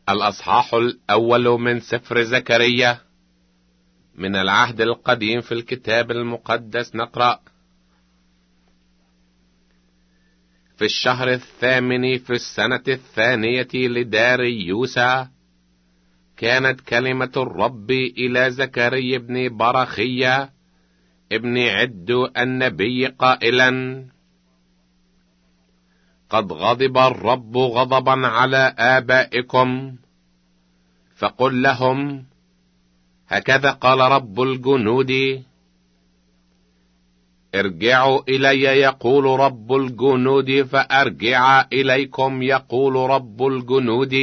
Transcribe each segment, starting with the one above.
الأصحاح الأول من سفر زكريا. من العهد القديم في الكتاب المقدس نقرأ: في الشهر الثامن في السنة الثانية لداريوس كانت كلمة الرب إلى زكريا بن برخيا ابن عدو النبي قائلا: قد غضب الرب غضبا على آبائكم، فقل لهم: هكذا قال رب الجنود، ارجعوا إلي يقول رب الجنود، فأرجع إليكم يقول رب الجنود.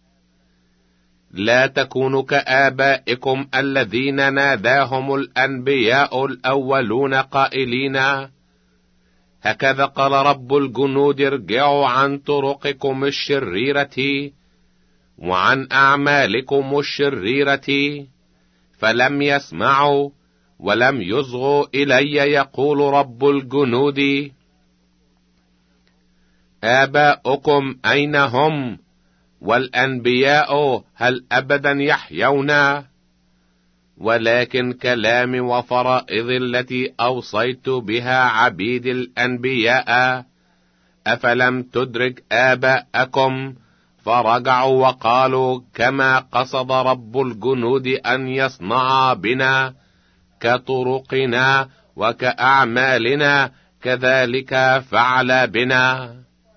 لا تكونوا كآبائكم الذين ناداهم الأنبياء الأولون قائلين: هكذا قال رب الجنود، ارجعوا عن طرقكم الشريرة وعن أعمالكم الشريرة. فلم يسمعوا ولم يصغوا إلي يقول رب الجنود. آباؤكم أين هم؟ والأنبياء هل أبدا يحيون؟ ولكن كلامي وفرائض التي أوصيت بها عبيد الأنبياء أفلم تدرك آباءكم، فرجعوا وقالوا: كما قصد رب الجنود أن يصنع بنا، كطرقنا وكأعمالنا كذلك فعل بنا.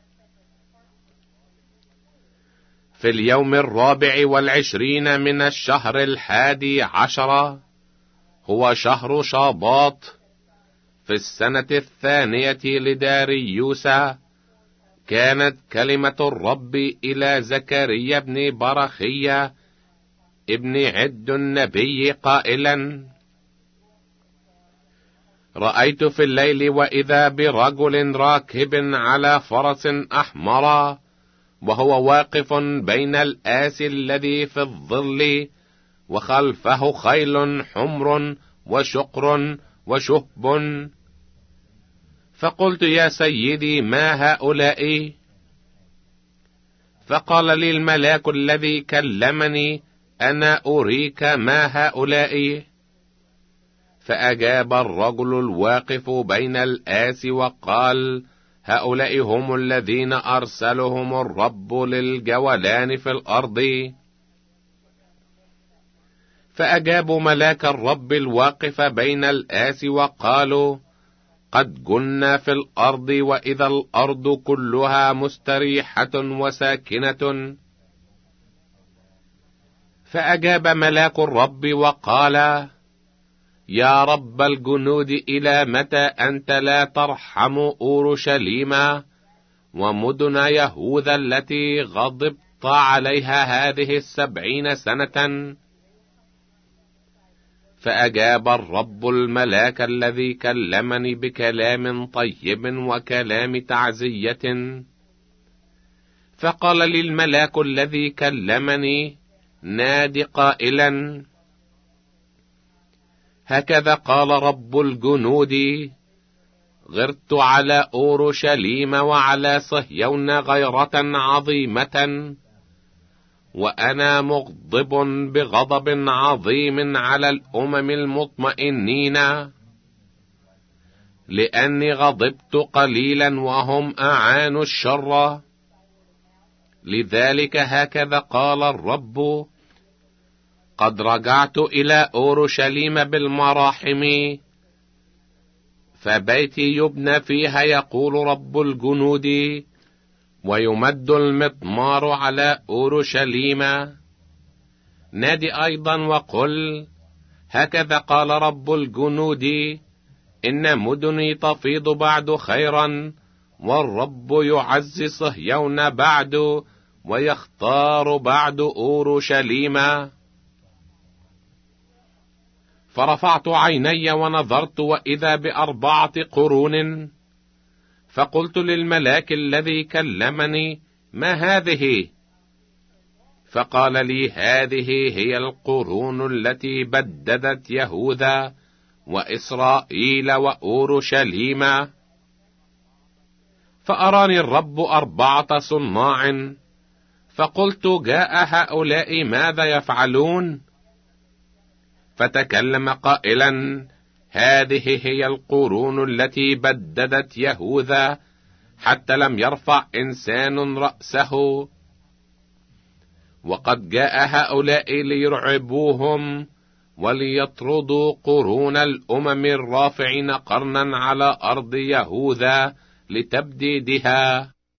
في اليوم 24 من الشهر 11 هو شهر شاباط في السنة الثانية لداريوس، كانت كلمة الرب إلى زكريا بن برخيا ابن عد النبي قائلا: رأيت في الليل وإذا برجل راكب على فرس أحمر، وهو واقف بين الآس الذي في الظل، وخلفه خيل حمر وشقر وشهب. فقلت: يا سيدي، ما هؤلاء؟ فقال لي الملاك الذي كلمني: أنا أريك ما هؤلاء. فأجاب الرجل الواقف بين الآس وقال: هؤلاء هم الذين أرسلهم الرب للجولان في الأرض. فأجابوا ملاك الرب الواقف بين الآس وقالوا: قد جلنا في الأرض، وإذا الأرض كلها مستريحة وساكنة. فأجاب ملاك الرب وقال: يا رب الجنود، إلى متى أنت لا ترحم أورشليم ومدن يهوذا التي غضبت عليها هذه 70 سنة؟ فأجاب الرب الملاك الذي كلمني بكلام طيب وكلام تعزية. فقال لي الملاك الذي كلمني: نادي قائلا: هكذا قال رب الجنود، غرت على أورشليم وعلى صهيون غيرة عظيمة، وأنا مغضب بغضب عظيم على الأمم المطمئنين، لأني غضبت قليلا وهم أعانوا الشر. لذلك هكذا قال الرب: قد رجعت إلى أورشليم بالمراحم، فبيتي يبنى فيها يقول رب الجنود، ويمد المطمار على أورشليم. نادي أيضا وقل: هكذا قال رب الجنود، إن مدني تفيض بعد خيرا، والرب يعزي صهيون بعد، ويختار بعد أورشليم. فرفعت عيني ونظرت، وإذا ب4 قرون. فقلت للملاك الذي كلمني: ما هذه؟ فقال لي: هذه هي القرون التي بددت يهوذا وإسرائيل وأورشليم. فأراني الرب 4 صناع، فقلت: جاء هؤلاء ماذا يفعلون؟ فتكلم قائلا: هذه هي القرون التي بددت يهوذا حتى لم يرفع إنسان رأسه، وقد جاء هؤلاء ليرعبوهم وليطردوا قرون الأمم الرافعين قرنا على أرض يهوذا لتبديدها.